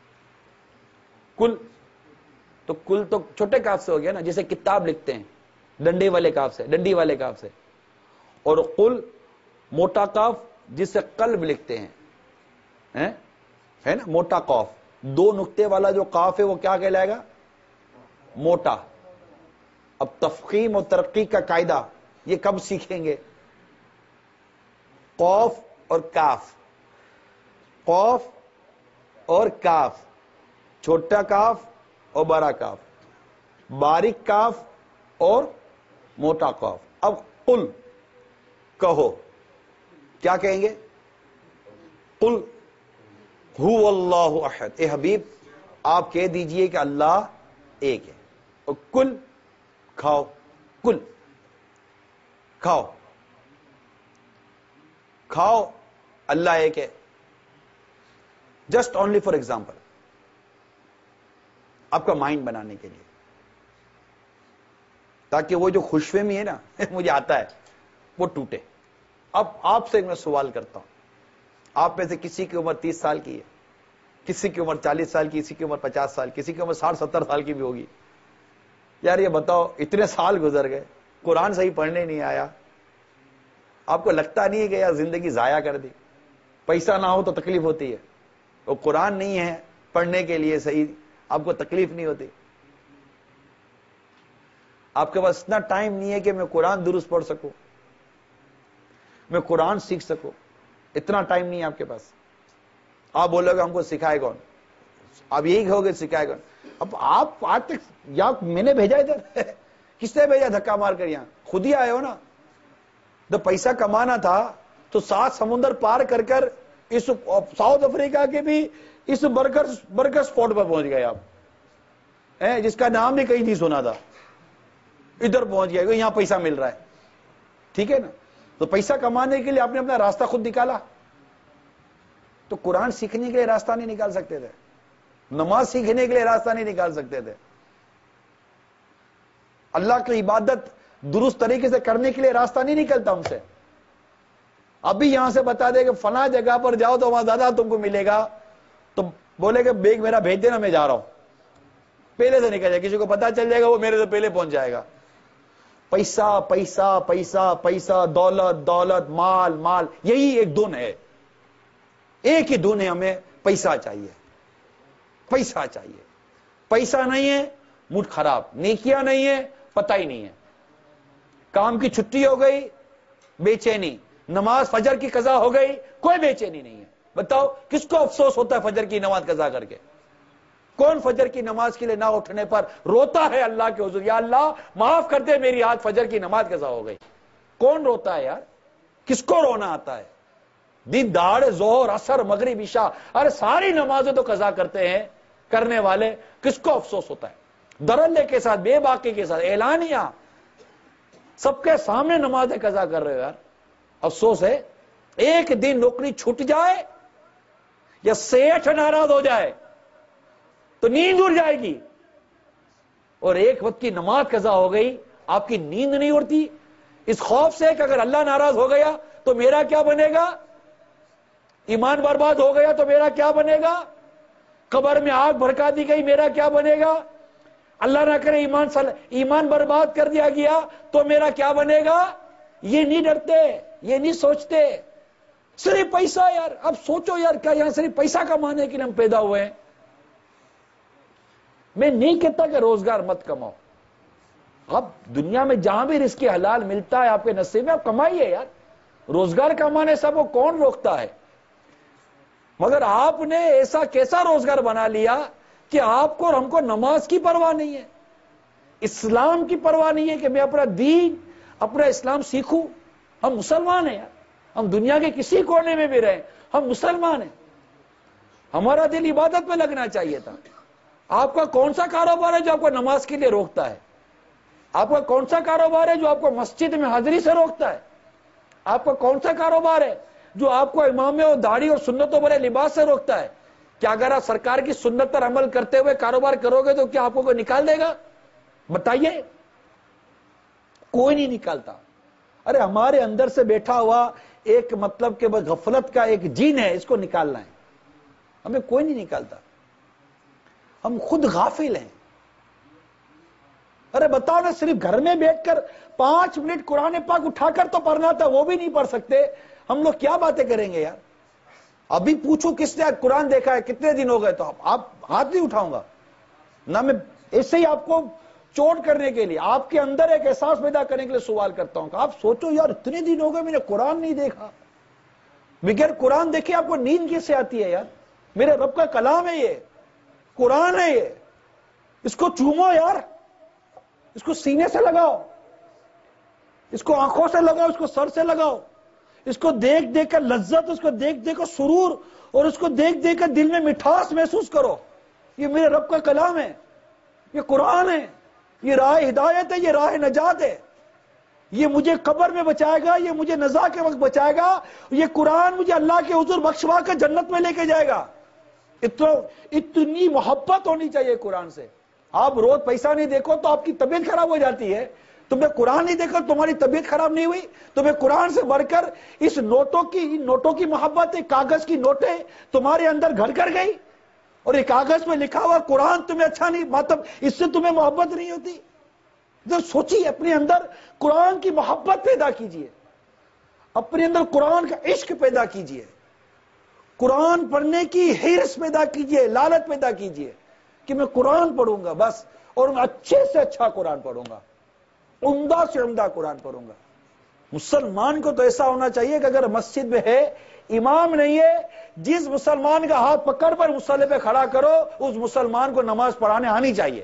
B: تو کل تو چھوٹے کاف سے ہو گیا نا، جیسے کتاب لکھتے ہیں ڈنڈی والے کاف سے. اور قل موٹا کاف جس سے قلب لکھتے ہیں، ہے نا موٹا قاف. دو نقطے والا جو قاف ہے وہ کیا کہلائے گا؟ موٹا. اب تفخیم اور ترقی کا قاعدہ یہ کب سیکھیں گے؟ قوف اور کاف، قوف اور کاف، چھوٹا کاف اور بڑا کاف، باریک کاف اور موٹا کاف. اب قل کہو، کیا کہیں گے؟ قل هو اللہ احد. اے حبیب آپ کہہ دیجئے کہ اللہ ایک ہے. اور کل کھاؤ، کل کھاؤ، کھاؤ اللہ ایک ہے. جسٹ اونلی فار ایگزامپل، آپ کا مائنڈ بنانے کے لیے، تاکہ وہ جو خوشفہمی ہے نا مجھے آتا ہے وہ ٹوٹے. اب آپ سے میں سوال کرتا ہوں، آپ میں سے کسی کی عمر 30 سال کی ہے، کسی کی عمر 40 سال کی، کسی کی عمر 50 سال، کسی کی عمر 60-70 سال کی بھی ہوگی. یار یہ بتاؤ اتنے سال گزر گئے، قرآن صحیح پڑھنے نہیں آیا. آپ کو لگتا نہیں ہے کہ یار زندگی ضائع کر دی؟ پیسہ نہ ہو تو تکلیف ہوتی ہے، وہ قرآن نہیں ہے پڑھنے کے لیے صحیح، آپ کو تکلیف نہیں ہوتی؟ آپ کے پاس اتنا ٹائم نہیں ہے کہ میں قرآن درست پڑھ سکوں، میں قرآن سیکھ سکوں، اتنا ٹائم نہیں ہے آپ کے پاس. آپ بولو گے ہم کو سکھائے کون؟ آپ یہی کہو گے سکھائے کون؟ اب آپ آج تک یا میں نے بھیجا ادھر کس نے بھیجا دھکا مار کر؟ یہاں خود ہی آئے ہو نا. جب پیسہ کمانا تھا تو 7 سمندر پار کر کر اس ساؤتھ افریقہ کے بھی اس برگر سپاٹ پر پہنچ گئے آپ، جس کا نام بھی کہیں نہیں سنا تھا. ادھر پہنچ گئے، یہاں پیسہ مل رہا ہے. ٹھیک ہے نا؟ تو پیسہ کمانے کے لیے آپ نے اپنا راستہ خود نکالا. تو قرآن سیکھنے کے لیے راستہ نہیں نکال سکتے تھے؟ نماز سیکھنے کے لیے راستہ نہیں نکال سکتے تھے؟ اللہ کی عبادت درست طریقے سے کرنے کے لیے راستہ نہیں نکلتا ان سے؟ ابھی یہاں سے بتا دے کہ فلاں جگہ پر جاؤ تو وہاں زیادہ تم کو ملے گا، تو بولے کہ بیگ میرا بھیج دینا میں جا رہا ہوں، پہلے سے نکل جائے، کسی کو پتا چل جائے گا وہ میرے سے پہلے پہنچ جائے گا. پیسہ پیسہ پیسہ پیسہ، دولت دولت، مال مال، یہی ایک دھن ہے، ایک ہی دھن ہے. ہمیں پیسہ چاہیے، پیسہ چاہیے. پیسہ نہیں ہے موڈ خراب، نیکیاں نہیں ہے پتہ ہی نہیں ہے، کام کی چھٹی ہو گئی بے چینی، نماز فجر کی قضا ہو گئی کوئی بے چینی نہیں ہے. بتاؤ کس کو افسوس ہوتا ہے فجر کی نماز قضا کر کے؟ کون فجر کی نماز کے لیے نہ اٹھنے پر روتا ہے اللہ کے حضور، یا اللہ معاف کر دے میری آج فجر کی نماز قضا ہو گئی؟ کون روتا ہے یار؟ کس کو رونا آتا ہے؟ دن دہاڑے ظہر عصر مغرب عشاء، ارے ساری نمازیں تو قضا کرتے ہیں کرنے والے، کس کو افسوس ہوتا ہے؟ درلے کے ساتھ، بے باکی کے ساتھ، اعلانیہ سب کے سامنے نمازیں قضا کر رہے ہو یار. افسوس ہے ایک دن نوکری چھوٹ جائے یا سیٹھ ناراض ہو جائے تو نیند اڑ جائے گی، اور ایک وقت کی نماز قضا ہو گئی آپ کی نیند نہیں اڑتی اس خوف سے کہ اگر اللہ ناراض ہو گیا تو میرا کیا بنے گا، ایمان برباد ہو گیا تو میرا کیا بنے گا، قبر میں آگ بھڑکا دی گئی میرا کیا بنے گا، اللہ نہ کرے ایمان برباد کر دیا گیا تو میرا کیا بنے گا. یہ نہیں ڈرتے، یہ نہیں سوچتے، صرف پیسہ. یار اب سوچو یار، کیا یہاں صرف پیسہ کمانے کے لیے ہم پیدا ہوئے ہیں؟ میں نہیں کہتا کہ روزگار مت کماؤ، اب دنیا میں جہاں بھی رزق حلال ملتا ہے آپ کے نصیب میں آپ کمائیے یار، روزگار کمانے سب کو کون روکتا ہے؟ مگر آپ نے ایسا کیسا روزگار بنا لیا کہ آپ کو اور ہم کو نماز کی پرواہ نہیں ہے، اسلام کی پرواہ نہیں ہے کہ میں اپنا دین اپنا اسلام سیکھوں. ہم مسلمان ہیں یار، ہم دنیا کے کسی کونے میں بھی رہیں ہم مسلمان ہیں، ہمارا دل عبادت میں لگنا چاہیے تھا. آپ کا کون سا کاروبار ہے جو آپ کو نماز کے لیے روکتا ہے؟ آپ کا کون سا کاروبار ہے جو آپ کو مسجد میں حاضری سے روکتا ہے؟ آپ کا کون سا کاروبار ہے جو آپ کو امامے اور داڑھی اور سنتوں والے لباس سے روکتا ہے؟ کیا اگر آپ سرکار کی سنت پر عمل کرتے ہوئے کاروبار کرو گے تو کیا آپ کو کوئی نکال دے گا؟ بتائیے، کوئی نہیں نکالتا. ارے ہمارے اندر سے بیٹھا ہوا ایک مطلب کہ غفلت کا ایک جین ہے، اس کو نکالنا ہے، ہمیں کوئی نہیں نکالتا، ہم خود غافل ہیں. ارے بتاؤ نا، صرف گھر میں بیٹھ کر 5 منٹ قرآن پاک اٹھا کر تو پڑھنا تھا، وہ بھی نہیں پڑھ سکتے، ہم لوگ کیا باتیں کریں گے یار؟ ابھی پوچھو کس نے قرآن دیکھا ہے, کتنے دن ہو گئے, تو آپ ہاتھ نہیں اٹھاؤں گا نہ. میں ایسے ہی آپ کو چوٹ کرنے کے لیے, آپ کے اندر ایک احساس پیدا کرنے کے لیے سوال کرتا ہوں کہ آپ سوچو یار اتنے دن ہو گئے میں نے قرآن نہیں دیکھا. بغیر قرآن دیکھے آپ کو نیند کیسے آتی ہے یار؟ میرے رب کا کلام ہے یہ, قرآن ہے یہ, اس کو چومو یار, اس کو سینے سے لگاؤ, اس کو آنکھوں سے لگاؤ, اس کو سر سے لگاؤ, اس کو دیکھ دیکھ کر لذت, اس کو دیکھ دیکھ کر سرور, اور اس کو دیکھ دیکھ کر دل میں مٹھاس محسوس کرو. یہ میرے رب کا کلام ہے, یہ قرآن ہے, یہ راہ ہدایت ہے, یہ راہ نجات ہے. یہ مجھے قبر میں بچائے گا, یہ مجھے نزا کے وقت بچائے گا, یہ قرآن مجھے اللہ کے حضور بخشوا کر جنت میں لے کے جائے گا. اتنی محبت ہونی چاہیے قرآن سے. آپ روز پیسہ نہیں دیکھو تو آپ کی طبیعت خراب ہو جاتی ہے. تمہیں قرآن نہیں دیکھا تمہاری طبیعت خراب نہیں ہوئی. تمہیں قرآن سے بڑھ کر اس نوٹوں کی محبت ہے, کاغذ کی نوٹیں تمہارے اندر گھر کر گئی, اور ایک کاغذ میں لکھا ہوا قرآن تمہیں اچھا نہیں, مطلب اس سے تمہیں محبت نہیں ہوتی. تو سوچیے, اپنے اندر قرآن کی محبت پیدا کیجئے, اپنے اندر قرآن کا عشق پیدا کیجئے, قرآن پڑھنے کی حرص پیدا کیجئے, لالچ پیدا کیجئے کہ میں قرآن پڑھوں گا بس, اور میں اچھے سے اچھا قرآن پڑھوں گا, عمدہ سے عمدہ قرآن پڑھوں گا. مسلمان کو تو ایسا ہونا چاہیے کہ اگر مسجد میں ہے, امام نہیں ہے, جس مسلمان کا ہاتھ پکڑ پر مصلی پہ کھڑا کرو اس مسلمان کو نماز پڑھانے آنی چاہیے.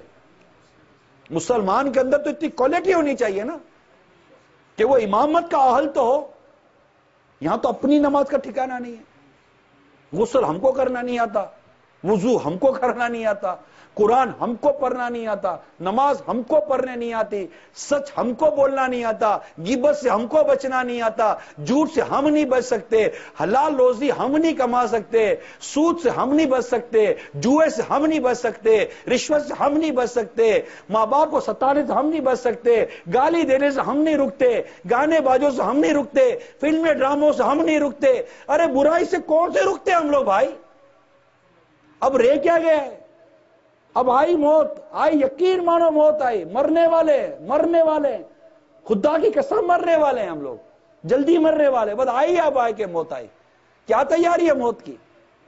B: مسلمان کے اندر تو اتنی کوالٹی ہونی چاہیے نا کہ وہ امامت کا اہل تو ہو. یہاں تو اپنی نماز کا ٹھکانہ نہیں ہے. غسل ہم کو کرنا نہیں آتا, وضو ہم کو کرنا نہیں آتا, قرآن ہم کو پڑھنا نہیں آتا, نماز ہم کو پڑھنے نہیں آتی, سچ ہم کو بولنا نہیں آتا, غیبت سے ہم کو بچنا نہیں آتا, جھوٹ سے ہم نہیں بچ سکتے, حلال روزی ہم نہیں کما سکتے, سود سے ہم نہیں بچ سکتے, جوئے سے ہم نہیں بچ سکتے, رشوت سے ہم نہیں بچ سکتے, ماں باپ کو ستانے سے ہم نہیں بچ سکتے, گالی دینے سے ہم نہیں رکتے, گانے بازوں سے ہم نہیں رکتے, فلمیں ڈراموں سے ہم نہیں رکتے. ارے برائی سے کون سے رکتے ہم لوگ بھائی؟ اب رہ کیا گیا ہے؟ اب آئی موت, آئی, یقین مانو موت آئی, مرنے والے, خدا کی قسم مرنے والے ہیں ہم لوگ, جلدی مرنے والے, بس آئی اب آئی کہ موت آئی. کیا تیاری ہے موت کی؟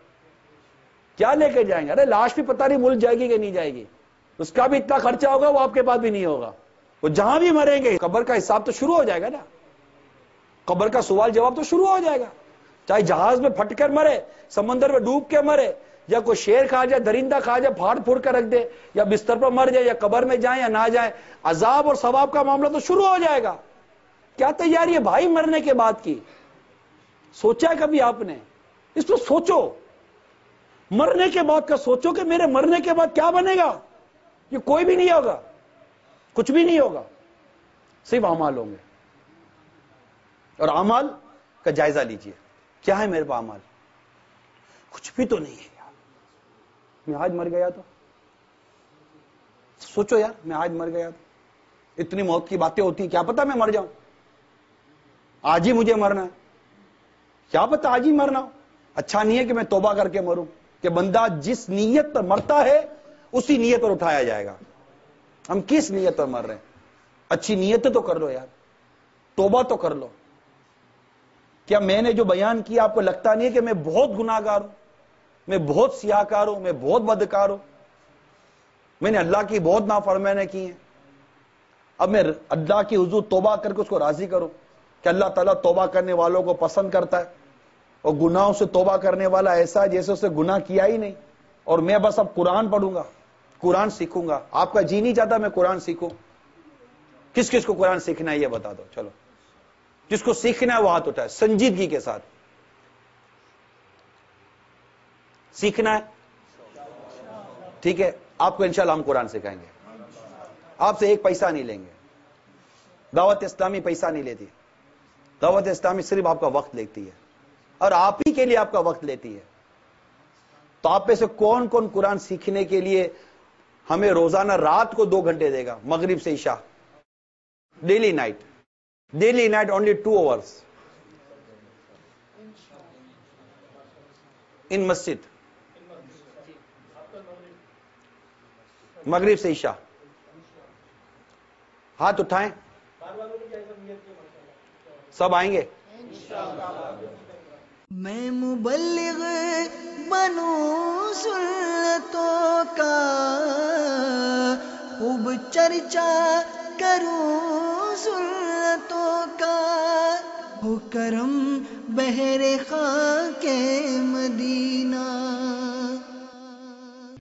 B: کیا لے کے جائیں گے؟ ارے لاش بھی پتہ نہیں مل جائے گی کہ نہیں جائے گی, اس کا بھی اتنا خرچہ ہوگا وہ آپ کے پاس بھی نہیں ہوگا. وہ جہاں بھی مریں گے قبر کا حساب تو شروع ہو جائے گا نا, قبر کا سوال جواب تو شروع ہو جائے گا. چاہے جہاز میں پھٹ کر مرے, سمندر میں ڈوب کے مرے, یا کوئی شیر کھا جائے, درندہ کھا جائے, پھاڑ پھوڑ کر رکھ دے, یا بستر پر مر جائے, یا قبر میں جائیں یا نہ جائیں, عذاب اور ثواب کا معاملہ تو شروع ہو جائے گا. کیا تیاری ہے بھائی مرنے کے بعد کی؟ سوچا ہے کبھی آپ نے؟ اس پہ سوچو, مرنے کے بعد کا سوچو کہ میرے مرنے کے بعد کیا بنے گا. یہ کوئی بھی نہیں ہوگا, کچھ بھی نہیں ہوگا, صرف اعمال ہوں گے. اور اعمال کا جائزہ لیجئے, کیا ہے میرے پاس اعمال؟ کچھ بھی تو نہیں ہے یار. میں آج مر گیا تو سوچو یار, میں آج مر گیا تو اتنی موت کی باتیں ہوتی ہیں, کیا پتا میں مر جاؤں, آج ہی مجھے مرنا ہے, کیا پتا آج ہی مرنا ہو. اچھا نہیں ہے کہ میں توبہ کر کے مروں, کہ بندہ جس نیت پر مرتا ہے اسی نیت پر اٹھایا جائے گا. ہم کس نیت پر مر رہے ہیں؟ اچھی نیت تو کر لو یار, توبہ تو کر لو. کیا میں نے جو بیان کیا آپ کو لگتا نہیں ہے کہ میں بہت گناہگار ہوں, میں بہت سیاہکار ہوں, میں بہت بدکار ہوں, میں نے اللہ کی بہت نافرمانیاں کی ہیں. اب میں اللہ کی حضور توبہ کر کے اس کو راضی کروں کہ اللہ تعالیٰ توبہ کرنے والوں کو پسند کرتا ہے, اور گناہوں سے توبہ کرنے والا ایسا ہے جیسے اسے گناہ کیا ہی نہیں. اور میں بس اب قرآن پڑھوں گا, قرآن سیکھوں گا. آپ کا جی نہیں چاہتا میں قرآن سیکھوں؟ کس کس کو قرآن سیکھنا ہے یہ بتا دو, چلو جس کو سیکھنا ہے وہ ہاتھ اٹھائے سنجیدگی کے ساتھ. سیکھنا ہے ٹھیک ہے, آپ کو انشاءاللہ ہم قرآن سکھائیں گے. آپ سے ایک پیسہ نہیں لیں گے. دعوت اسلامی پیسہ نہیں لیتی, دعوت اسلامی صرف آپ کا وقت لیتی ہے, اور آپ ہی کے لیے آپ کا وقت لیتی ہے. تو آپ میں سے کون کون قرآن سیکھنے کے لیے ہمیں روزانہ رات کو 2 گھنٹے دے گا, مغرب سے عشاء, daily night only 2 hours in مسجد, مغرب سے عشاء. ہاتھ اٹھائیں, سب آئیں گے.
A: میں مبلغ بنوں سنتوں کا، خوب چرچا کروں سنتوں کا، ہو کرم بہر خاک مدینہ۔